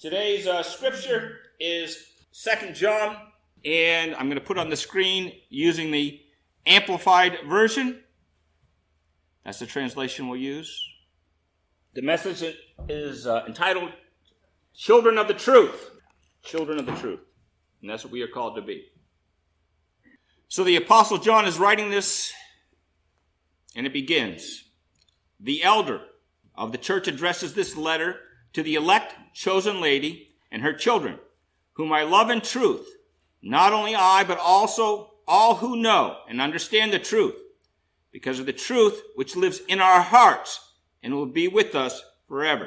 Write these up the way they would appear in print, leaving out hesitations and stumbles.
Today's scripture is 2 John, and I'm going to put on the screen using the Amplified Version. That's the translation we'll use. The message is entitled, Children of the Truth. Children of the Truth. And that's what we are called to be. So the Apostle John is writing this, and it begins. The elder of the church addresses this letter to the elect chosen lady and her children, whom I love in truth, not only I, but also all who know and understand the truth, because of the truth which lives in our hearts and will be with us forever.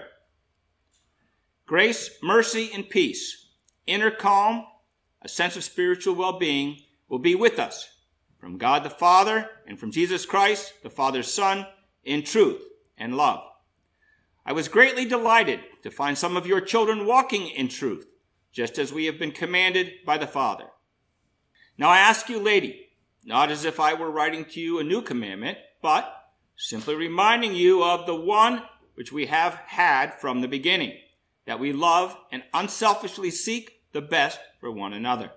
Grace, mercy, and peace, inner calm, a sense of spiritual well-being will be with us from God the Father and from Jesus Christ, the Father's Son, in truth and love. I was greatly delighted to find some of your children walking in truth, just as we have been commanded by the Father. Now I ask you, lady, not as if I were writing to you a new commandment, but simply reminding you of the one which we have had from the beginning, that we love and unselfishly seek the best for one another.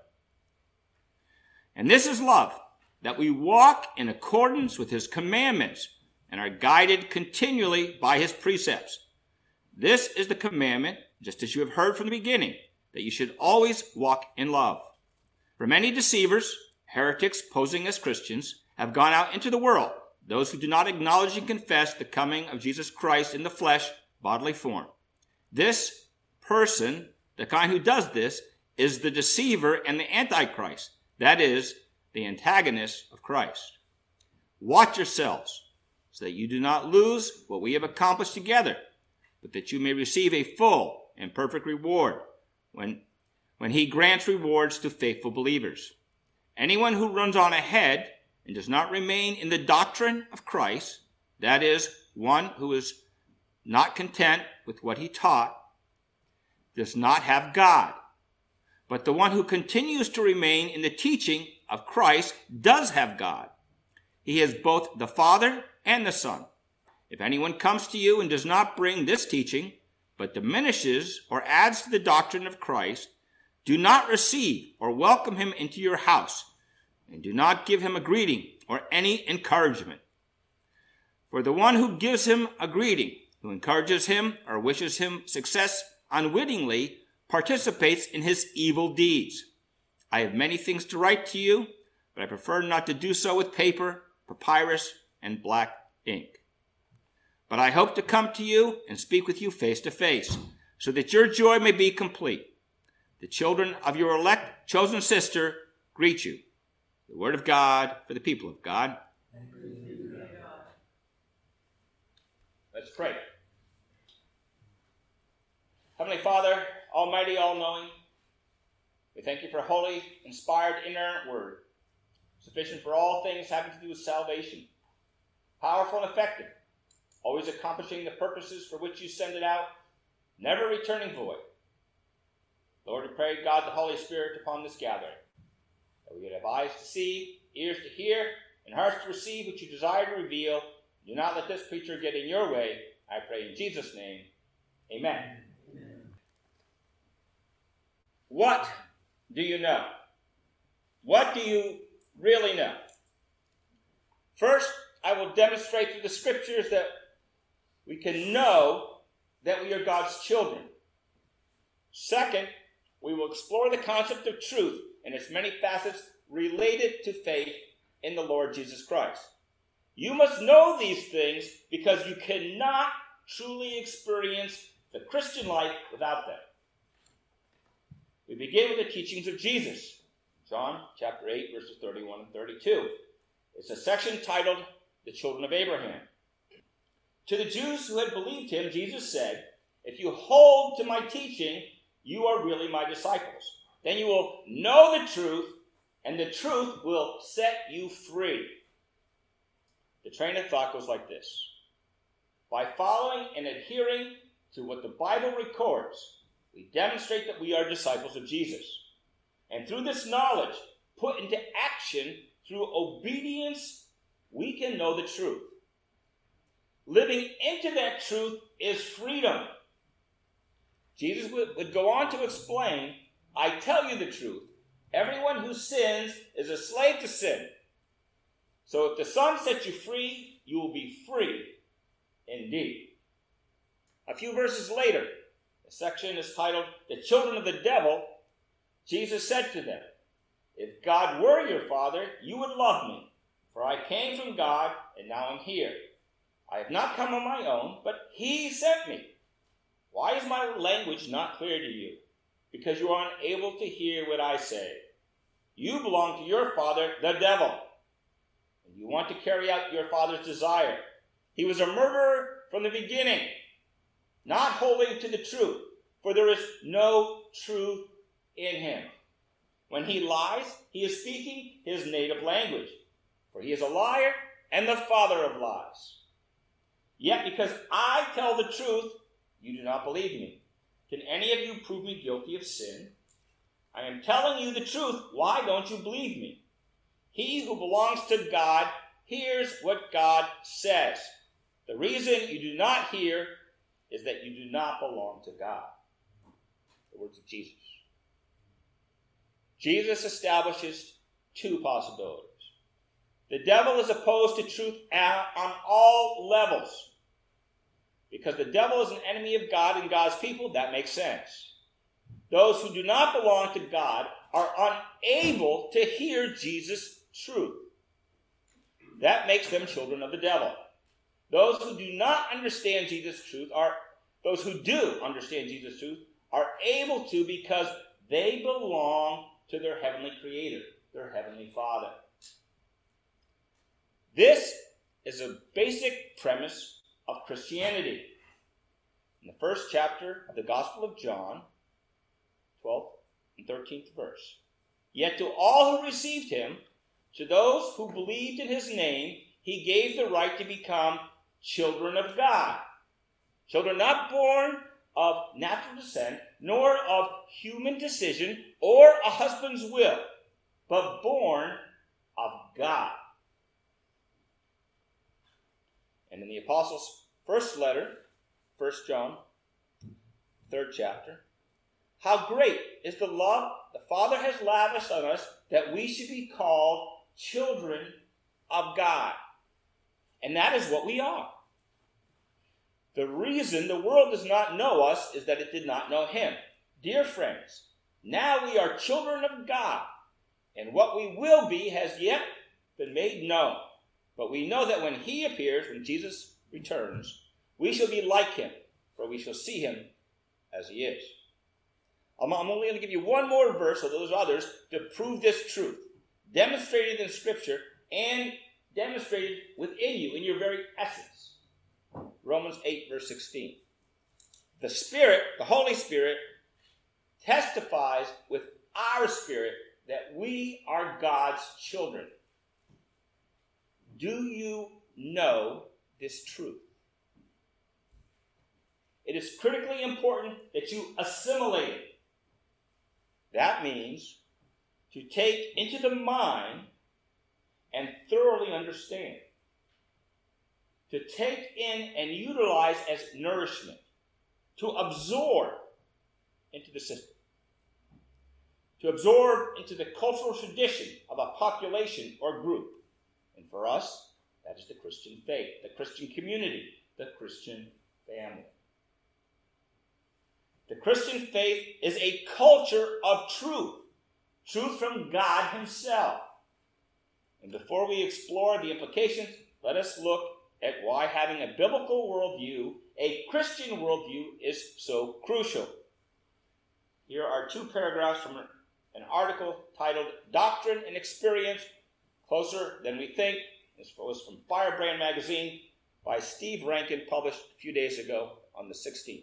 And this is love, that we walk in accordance with his commandments and are guided continually by his precepts. This is the commandment, just as you have heard from the beginning, that you should always walk in love. For many deceivers, heretics posing as Christians, have gone out into the world, those who do not acknowledge and confess the coming of Jesus Christ in the flesh, bodily form. This person, the kind who does this, is the deceiver and the antichrist, that is, the antagonist of Christ. Watch yourselves, so that you do not lose what we have accomplished together, but that you may receive a full and perfect reward when he grants rewards to faithful believers. Anyone who runs on ahead and does not remain in the doctrine of Christ, that is, one who is not content with what he taught, does not have God. But the one who continues to remain in the teaching of Christ does have God. He is both the Father and the Son. If anyone comes to you and does not bring this teaching, but diminishes or adds to the doctrine of Christ, do not receive or welcome him into your house, and do not give him a greeting or any encouragement. For the one who gives him a greeting, who encourages him or wishes him success unwittingly, participates in his evil deeds. I have many things to write to you, but I prefer not to do so with paper, papyrus, and black ink. But I hope to come to you and speak with you face to face, so that your joy may be complete. The children of your elect chosen sister greet you. The word of God for the people of God. Let's pray. Heavenly Father, almighty, all-knowing, we thank you for holy, inspired, inerrant word, sufficient for all things having to do with salvation, powerful and effective, always accomplishing the purposes for which you send it out, never returning void. Lord, we pray, God, the Holy Spirit upon this gathering, that we would have eyes to see, ears to hear, and hearts to receive what you desire to reveal. Do not let this preacher get in your way. I pray in Jesus' name. Amen. What do you know? What do you really know? First, I will demonstrate through the scriptures that we can know that we are God's children. Second, we will explore the concept of truth and its many facets related to faith in the Lord Jesus Christ. You must know these things because you cannot truly experience the Christian life without them. We begin with the teachings of Jesus. John chapter 8, verses 31 and 32. It's a section titled, The Children of Abraham. To the Jews who had believed him, Jesus said, if you hold to my teaching, you are really my disciples. Then you will know the truth, and the truth will set you free. The train of thought goes like this. By following and adhering to what the Bible records, we demonstrate that we are disciples of Jesus. And through this knowledge, put into action through obedience, we can know the truth. Living into that truth is freedom. Jesus would go on to explain, I tell you the truth, everyone who sins is a slave to sin. So if the Son sets you free, you will be free indeed. A few verses later, the section is titled, The Children of the Devil. Jesus said to them, if God were your Father, you would love me, for I came from God, and now I'm here. I have not come on my own, but he sent me. Why is my language not clear to you? Because you are unable to hear what I say. You belong to your father, the devil, and you want to carry out your father's desire. He was a murderer from the beginning, not holding to the truth, for there is no truth in him. When he lies, he is speaking his native language, for he is a liar and the father of lies. Yet because I tell the truth, you do not believe me. Can any of you prove me guilty of sin? I am telling you the truth. Why don't you believe me? He who belongs to God hears what God says. The reason you do not hear is that you do not belong to God. The words of Jesus. Jesus establishes two possibilities. The devil is opposed to truth on all levels. Because the devil is an enemy of God and God's people, that makes sense. Those who do not belong to God are unable to hear Jesus' truth. That makes them children of the devil. Those who do not understand Jesus' truth those who do understand Jesus' truth are able to because they belong to their heavenly Creator, their heavenly Father. This is a basic premise of Christianity. In the first chapter of the Gospel of John, 12th and 13th verse. Yet to all who received him, to those who believed in his name, he gave the right to become children of God. Children not born of natural descent, nor of human decision, or a husband's will, but born of God. And in the Apostles' first letter, 1 John, 3rd chapter, how great is the love the Father has lavished on us that we should be called children of God. And that is what we are. The reason the world does not know us is that it did not know him. Dear friends, now we are children of God, and what we will be has yet been made known. But we know that when he appears, when Jesus returns, we shall be like him, for we shall see him as he is. I'm only going to give you one more verse, although there's others, to prove this truth. Demonstrated in Scripture and demonstrated within you, in your very essence. Romans 8, verse 16. The Spirit, the Holy Spirit, testifies with our spirit that we are God's children. Do you know this truth? It is critically important that you assimilate it. That means to take into the mind and thoroughly understand. To take in and utilize as nourishment. To absorb into the system. To absorb into the cultural tradition of a population or group. And for us, that is the Christian faith, the Christian community, the Christian family. The Christian faith is a culture of truth. Truth from God himself. And before we explore the implications, let us look at why having a biblical worldview, a Christian worldview, is so crucial. Here are two paragraphs from an article titled Doctrine and Experience, Closer Than We Think. This was from Firebrand magazine by Steve Rankin, published a few days ago on the 16th.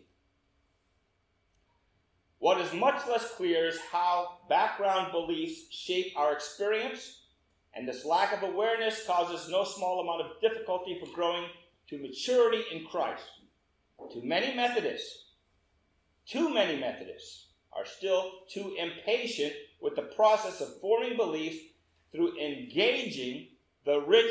What is much less clear is how background beliefs shape our experience, and this lack of awareness causes no small amount of difficulty for growing to maturity in Christ. Too many Methodists are still too impatient with the process of forming beliefs through engaging the rich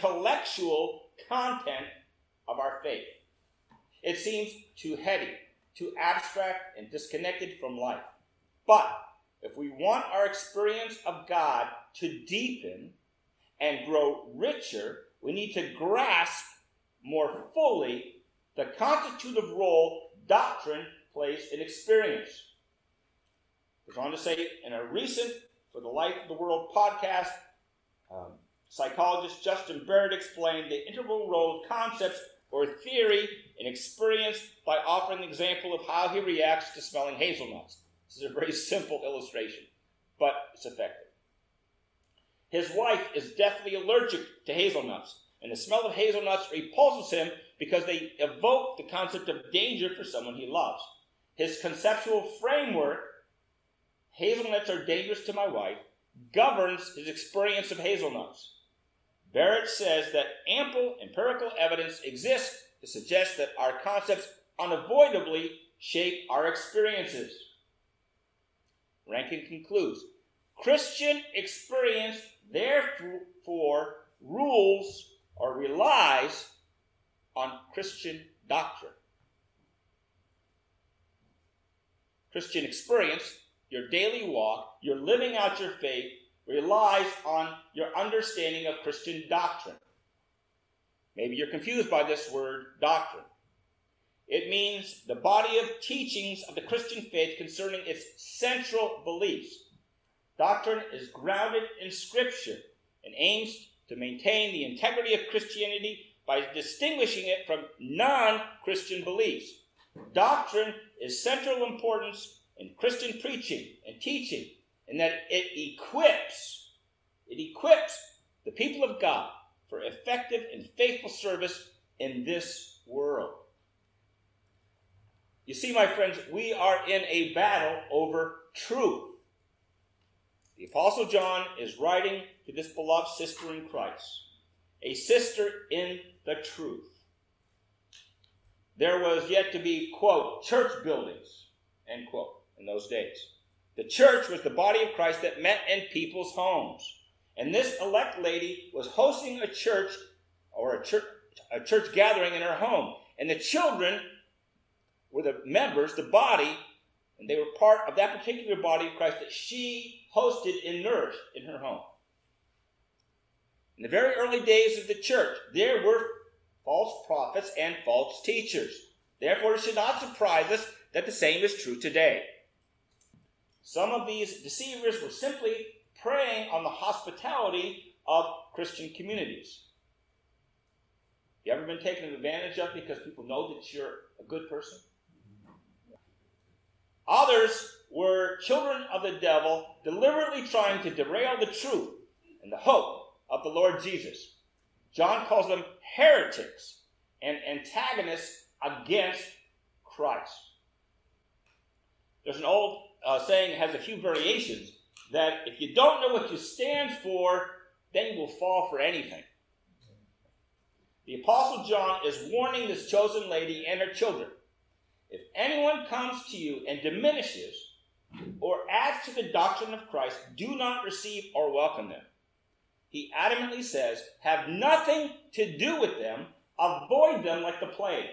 intellectual content of our faith. It seems too heady, too abstract and disconnected from life. But if we want our experience of God to deepen and grow richer, we need to grasp more fully the constitutive role doctrine plays in experience. It goes on to say in a recent For the Life of the World podcast, psychologist Justin Barrett explained the integral role of concepts or theory in experience by offering an example of how he reacts to smelling hazelnuts. This is a very simple illustration, but it's effective. His wife is deathly allergic to hazelnuts, and the smell of hazelnuts repulses him because they evoke the concept of danger for someone he loves. His conceptual framework, hazelnuts are dangerous to my wife, governs his experience of hazelnuts. Barrett says that ample empirical evidence exists to suggest that our concepts unavoidably shape our experiences. Rankin concludes, Christian experience therefore rules or relies on Christian doctrine. Christian experience, your daily walk, your living out your faith, relies on your understanding of Christian doctrine. Maybe you're confused by this word, doctrine. It means the body of teachings of the Christian faith concerning its central beliefs. Doctrine is grounded in Scripture and aims to maintain the integrity of Christianity by distinguishing it from non-Christian beliefs. Doctrine is central importance in Christian preaching and teaching, in that it equips the people of God for effective and faithful service in this world. You see, my friends, we are in a battle over truth. The Apostle John is writing to this beloved sister in Christ, a sister in the truth. There was yet to be, quote, church buildings, end quote, in those days. The church was the body of Christ that met in people's homes. And this elect lady was hosting a church or a church gathering in her home. And the children were the members, the body, and they were part of that particular body of Christ that she hosted and nourished in her home. In the very early days of the church, there were false prophets and false teachers. Therefore, it should not surprise us that the same is true today. Some of these deceivers were simply preying on the hospitality of Christian communities. You ever been taken advantage of because people know that you're a good person? Others were children of the devil, deliberately trying to derail the truth and the hope of the Lord Jesus. John calls them heretics and antagonists against Christ. There's an old saying, it has a few variations, that if you don't know what you stand for, then you will fall for anything. The Apostle John is warning this chosen lady and her children. If anyone comes to you and diminishes or adds to the doctrine of Christ, do not receive or welcome them. He adamantly says, have nothing to do with them, avoid them like the plague.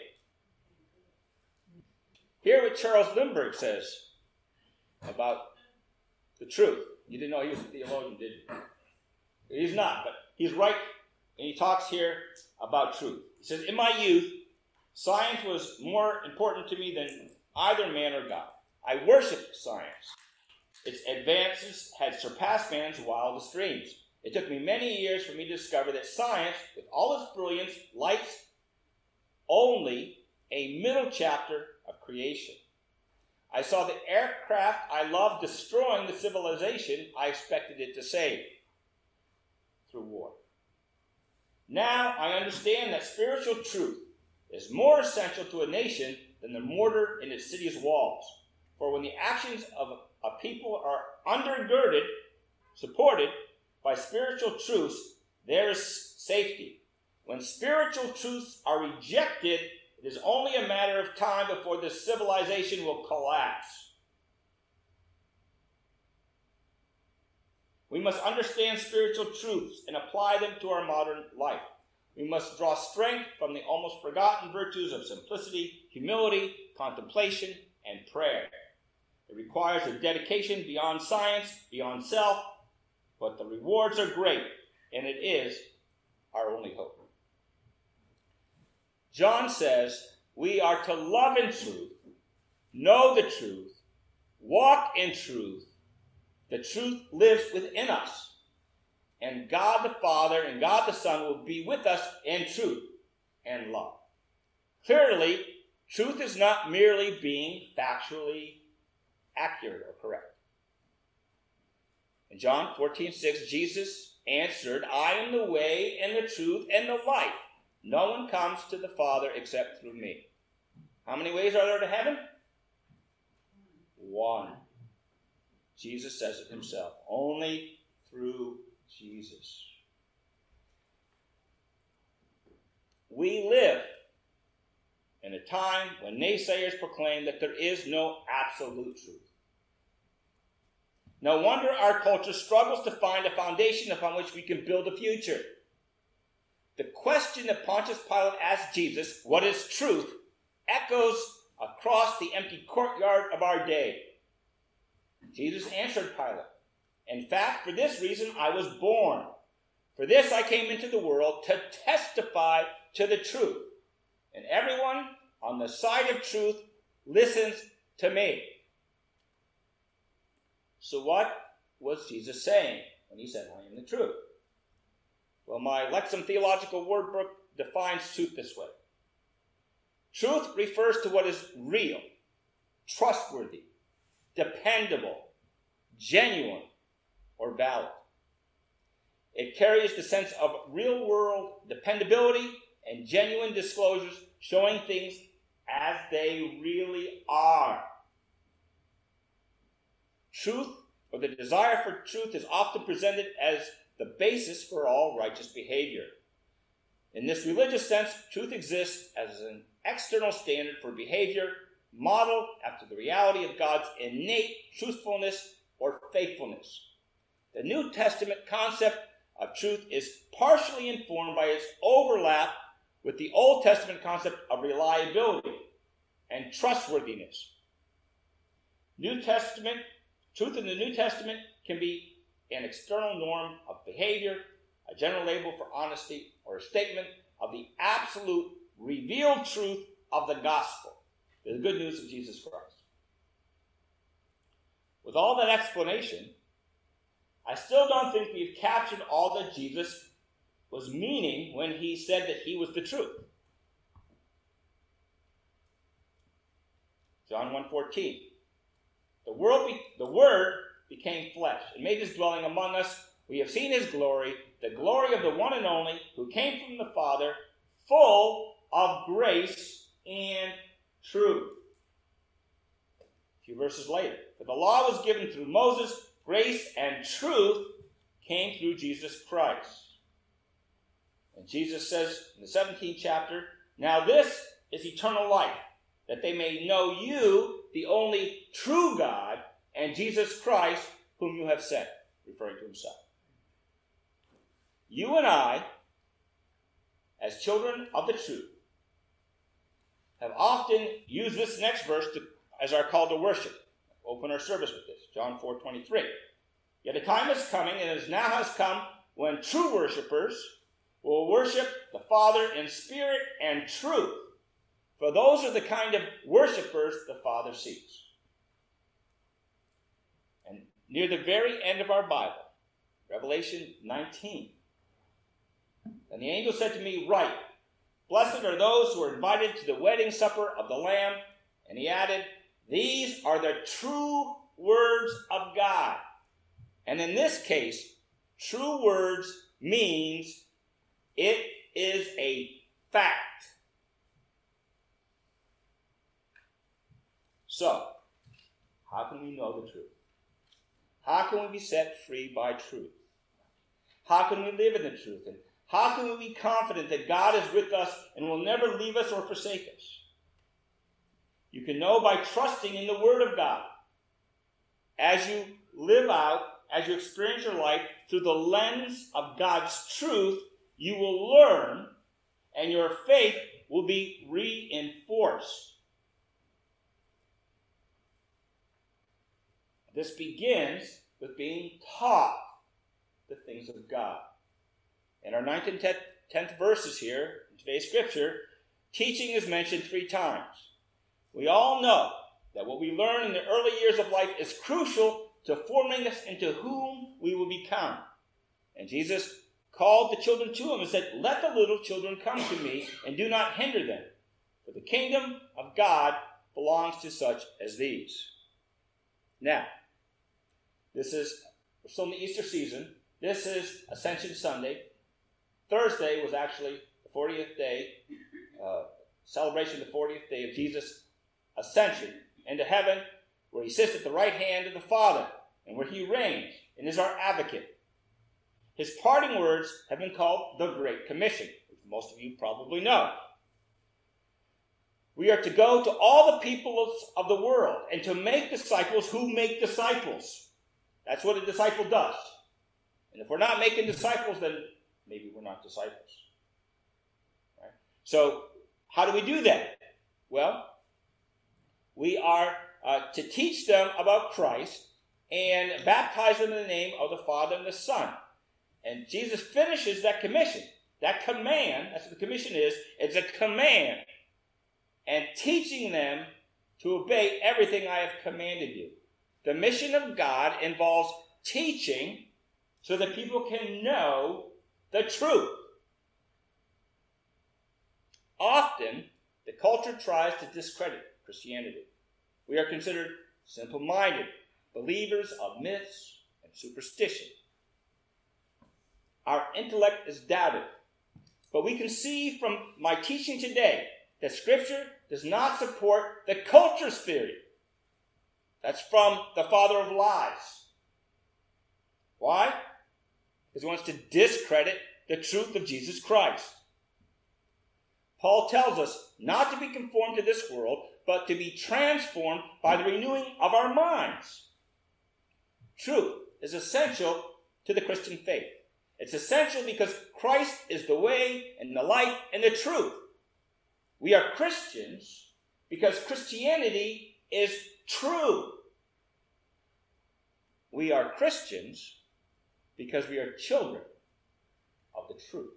Hear what Charles Lindbergh says about the truth. You didn't know he was a theologian, did you? He's not, but he's right, and he talks here about truth. He says, in my youth, science was more important to me than either man or God. I worshiped science. Its advances had surpassed man's wildest dreams. It took me many years for me to discover that science, with all its brilliance, lights only a middle chapter of creation. I saw the aircraft I loved destroying the civilization I expected it to save through war. Now I understand that spiritual truth is more essential to a nation than the mortar in its city's walls. For when the actions of a people are undergirded, supported by spiritual truths, there is safety. When spiritual truths are rejected, it is only a matter of time before this civilization will collapse. We must understand spiritual truths and apply them to our modern life. We must draw strength from the almost forgotten virtues of simplicity, humility, contemplation, and prayer. It requires a dedication beyond science, beyond self, but the rewards are great, and it is our only hope. John says we are to love in truth, know the truth, walk in truth. The truth lives within us, and God the Father and God the Son will be with us in truth and love. Clearly, truth is not merely being factually accurate or correct. In John 14:6, Jesus answered, I am the way and the truth and the life. No one comes to the Father except through me. How many ways are there to heaven? One. Jesus says it himself. Only through Jesus. We live in a time when naysayers proclaim that there is no absolute truth. No wonder our culture struggles to find a foundation upon which we can build a future. The question that Pontius Pilate asked Jesus, what is truth, echoes across the empty courtyard of our day. Jesus answered Pilate, in fact, for this reason I was born. For this I came into the world to testify to the truth. And everyone on the side of truth listens to me. So what was Jesus saying when he said, I am the truth? Well, my Lexham Theological Word Book defines truth this way. Truth refers to what is real, trustworthy, dependable, genuine, or valid. It carries the sense of real-world dependability and genuine disclosures, showing things as they really are. Truth, or the desire for truth, is often presented as the basis for all righteous behavior. In this religious sense, truth exists as an external standard for behavior, modeled after the reality of God's innate truthfulness or faithfulness. The New Testament concept of truth is partially informed by its overlap with the Old Testament concept of reliability and trustworthiness. Truth in the New Testament can be an external norm of behavior, a general label for honesty, or a statement of the absolute revealed truth of the gospel, the good news of Jesus Christ. With all that explanation, I still don't think we've captured all that Jesus was meaning when he said that he was the truth. John 1:14. The Word became flesh and made his dwelling among us. We have seen his glory, the glory of the one and only who came from the Father, full of grace and truth. A few verses later. For the law was given through Moses, grace and truth came through Jesus Christ. And Jesus says in the 17th chapter, now this is eternal life, that they may know you, the only true God, and Jesus Christ, whom you have sent, referring to himself. You and I, as children of the truth, have often used this next verse as our call to worship. Open our service with this, John 4:23. Yet a time is coming, and as now has come, when true worshipers will worship the Father in spirit and truth. For those are the kind of worshipers the Father seeks. And near the very end of our Bible, Revelation 19, and the angel said to me, write, blessed are those who are invited to the wedding supper of the Lamb. And he added, these are the true words of God. And in this case, true words means it is a fact. So, how can we know the truth? How can we be set free by truth? How can we live in the truth? And how can we be confident that God is with us and will never leave us or forsake us? You can know by trusting in the Word of God. As you live out, as you experience your life through the lens of God's truth, you will learn and your faith will be reinforced. This begins with being taught the things of God. In our 9th and 10th verses here, in today's scripture, teaching is mentioned 3 times. We all know that what we learn in the early years of life is crucial to forming us into whom we will become. And Jesus called the children to him and said, "Let the little children come to me, and do not hinder them, for the kingdom of God belongs to such as these." Now, we're still in the Easter season. This is Ascension Sunday. Thursday was actually the 40th day, celebration of the 40th day of Jesus' ascension into heaven, where he sits at the right hand of the Father, and where he reigns and is our advocate. His parting words have been called the Great Commission, which most of you probably know. We are to go to all the peoples of the world and to make disciples who make disciples. That's what a disciple does. And if we're not making disciples, then maybe we're not disciples. Right? So, how do we do that? Well, we are to teach them about Christ and baptize them in the name of the Father and the Son. And Jesus finishes that commission. That command, that's what the commission is, it's a command. And teaching them to obey everything I have commanded you. The mission of God involves teaching so that people can know the truth. Often, the culture tries to discredit Christianity. We are considered simple-minded, believers of myths and superstition. Our intellect is doubted. But we can see from my teaching today that Scripture does not support the culture's theory. That's from the father of lies. Why? Because he wants to discredit the truth of Jesus Christ. Paul tells us not to be conformed to this world, but to be transformed by the renewing of our minds. Truth is essential to the Christian faith. It's essential because Christ is the way and the life and the truth. We are Christians because Christianity is true. We are Christians because we are children of the truth.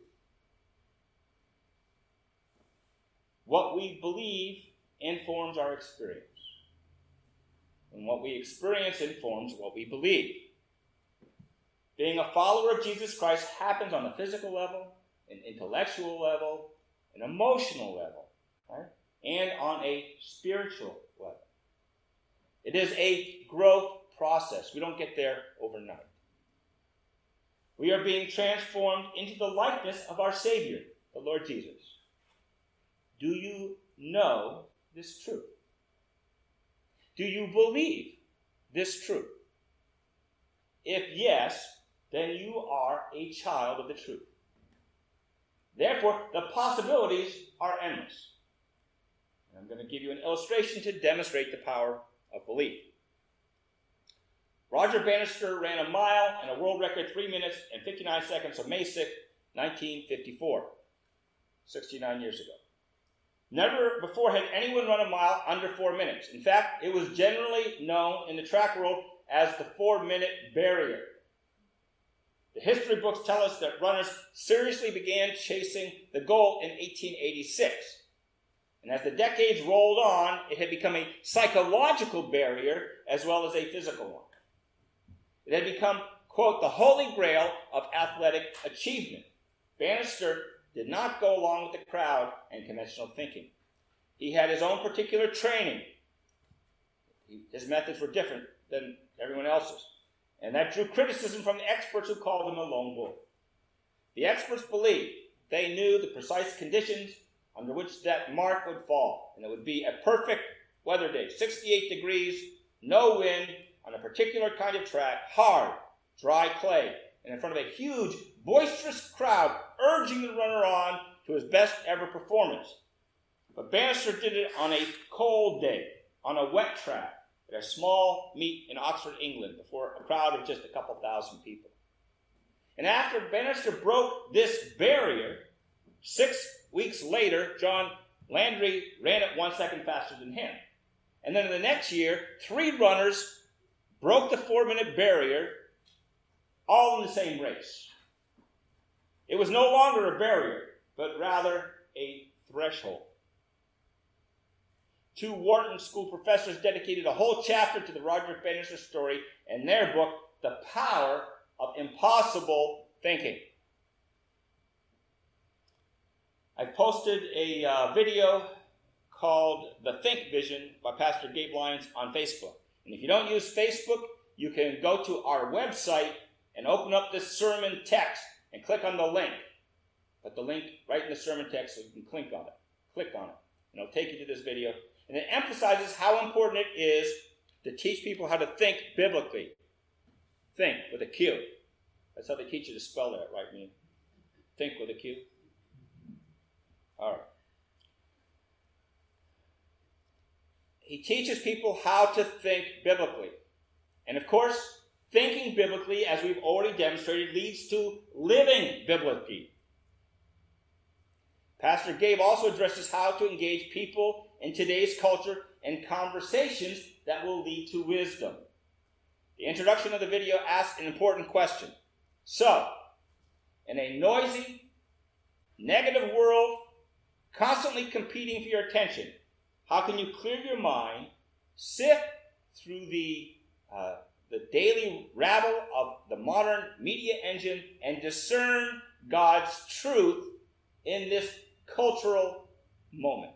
What we believe informs our experience. And what we experience informs what we believe. Being a follower of Jesus Christ happens on a physical level, an intellectual level, an emotional level, right? And on a spiritual level. It is a growth process. We don't get there overnight. We are being transformed into the likeness of our Savior, the Lord Jesus. Do you know this truth? Do you believe this truth? If yes, then you are a child of the truth. Therefore, the possibilities are endless. And I'm going to give you an illustration to demonstrate the power of belief. Roger Bannister ran a mile and a world record 3 minutes and 59 seconds on May 6, 1954, 69 years ago. Never before had anyone run a mile under 4 minutes. In fact, it was generally known in the track world as the 4-minute barrier. The history books tell us that runners seriously began chasing the goal in 1886. And as the decades rolled on, it had become a psychological barrier as well as a physical one. It had become, quote, the holy grail of athletic achievement. Bannister did not go along with the crowd and conventional thinking. He had his own particular training. His methods were different than everyone else's. And that drew criticism from the experts who called him a lone wolf. The experts believed they knew the precise conditions under which that mark would fall. And it would be a perfect weather day, 68 degrees, no wind, on a particular kind of track, hard, dry clay, and in front of a huge, boisterous crowd urging the runner on to his best ever performance. But Bannister did it on a cold day, on a wet track, at a small meet in Oxford, England, before a crowd of just a couple thousand people. And after Bannister broke this barrier, 6 weeks later, John Landry ran it 1 second faster than him. And then in the next year, 3 runners broke the 4-minute barrier, all in the same race. It was no longer a barrier, but rather a threshold. 2 Wharton School professors dedicated a whole chapter to the Roger Bannister story in their book, The Power of Impossible Thinking. I posted a video called The Think Vision by Pastor Gabe Lyons on Facebook. And if you don't use Facebook, you can go to our website and open up this sermon text and click on the link. Put the link right in the sermon text so you can click on it. Click on it. And it'll take you to this video. And it emphasizes how important it is to teach people how to think biblically. Think with a Q. That's how they teach you to spell that, right, man? Think with a Q. All right. He teaches people how to think biblically. And of course, thinking biblically, as we've already demonstrated, leads to living biblically. Pastor Gabe also addresses how to engage people in today's culture in conversations that will lead to wisdom. The introduction of the video asks an important question. So, in a noisy, negative world, constantly competing for your attention, how can you clear your mind, sift through the daily rabble of the modern media engine, and discern God's truth in this cultural moment?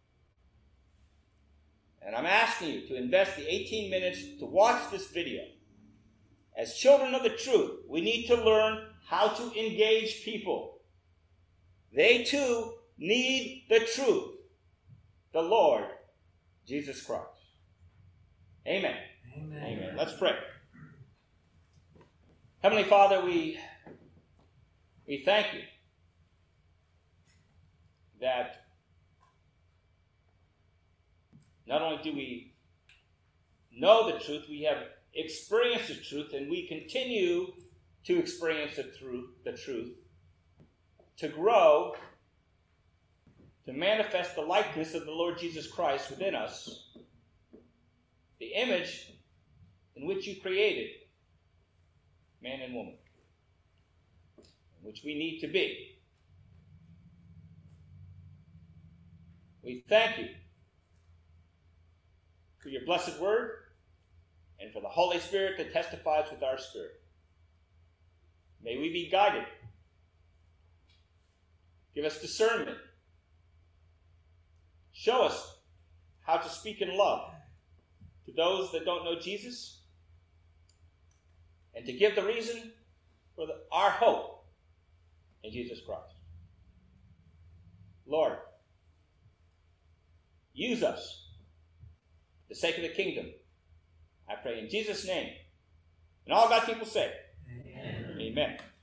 And I'm asking you to invest the 18 minutes to watch this video. As children of the truth, we need to learn how to engage people. They too need the truth, the Lord Jesus Christ. Amen. Amen. Amen. Let's pray. Heavenly Father, we thank you that not only do we know the truth, we have experienced the truth, and we continue to experience the truth, to grow, to manifest the likeness of the Lord Jesus Christ within us, the image in which you created man and woman, which we need to be. We thank you for your blessed word and for the Holy Spirit that testifies with our spirit. May we be guided. Give us discernment. Show us how to speak in love to those that don't know Jesus, and to give the reason for our hope in Jesus Christ. Lord, use us for the sake of the kingdom. I pray in Jesus' name. And all God's people say, Amen. Amen.